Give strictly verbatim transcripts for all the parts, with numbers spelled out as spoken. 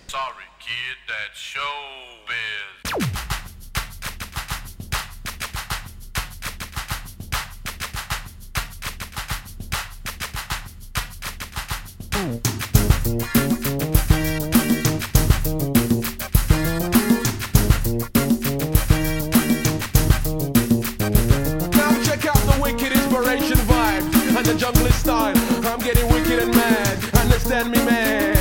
Sorry, kid, that's showbiz. Now check out the wicked inspiration vibe and the jungle style. I'm getting wicked and mad. Understand me, man.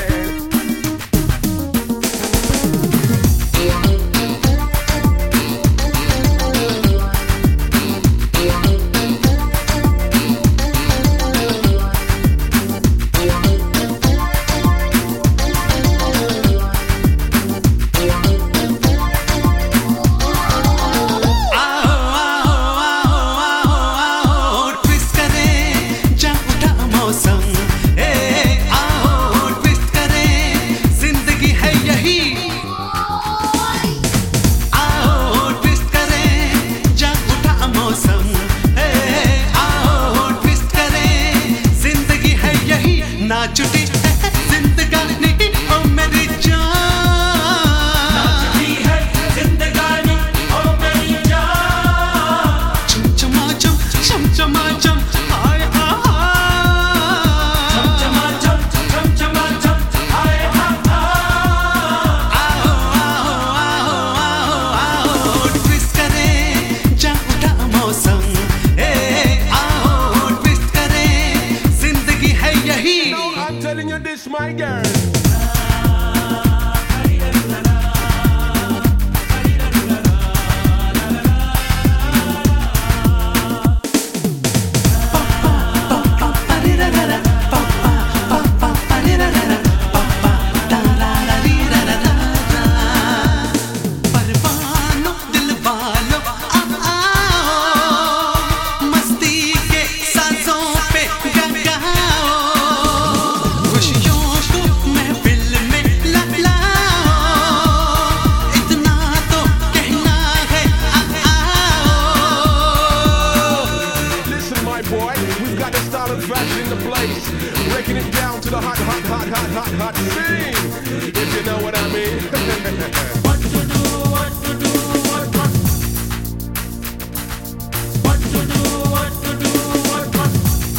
नाचुटी है जिंदगानी ओ मेरी जान, नाचुटी है जिंदगानी ओ मेरी जान। चमचमाचम चमचमाचम हाय आहा, चमचमाचम चमचमाचम हाय आहा। आओ आओ आओ आओ ट्विस्ट करे जा उठा मौसम, ए आओ ट्विस्ट करे जिंदगी है यही। I'm telling you this, my girl. Boy, we've got the style and fashion in the place, breaking it down to the hot, hot, hot, hot, hot, hot scene, if you know what I mean. What to do, what to do, what, what, what to do, what to do, what, what.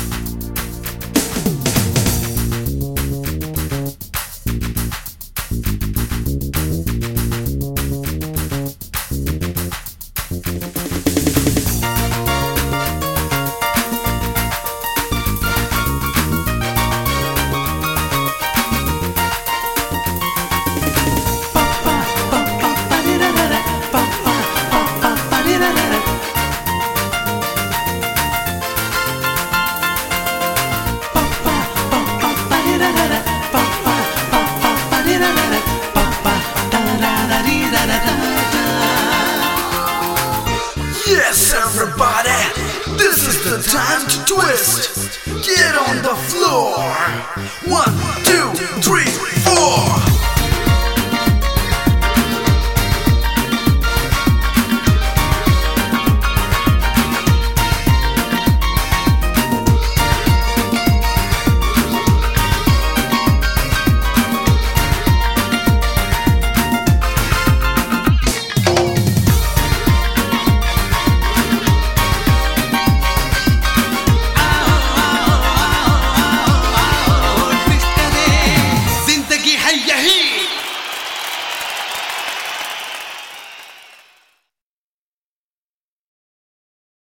Yes, everybody, this is the time to twist. Get on the floor. One, two, three.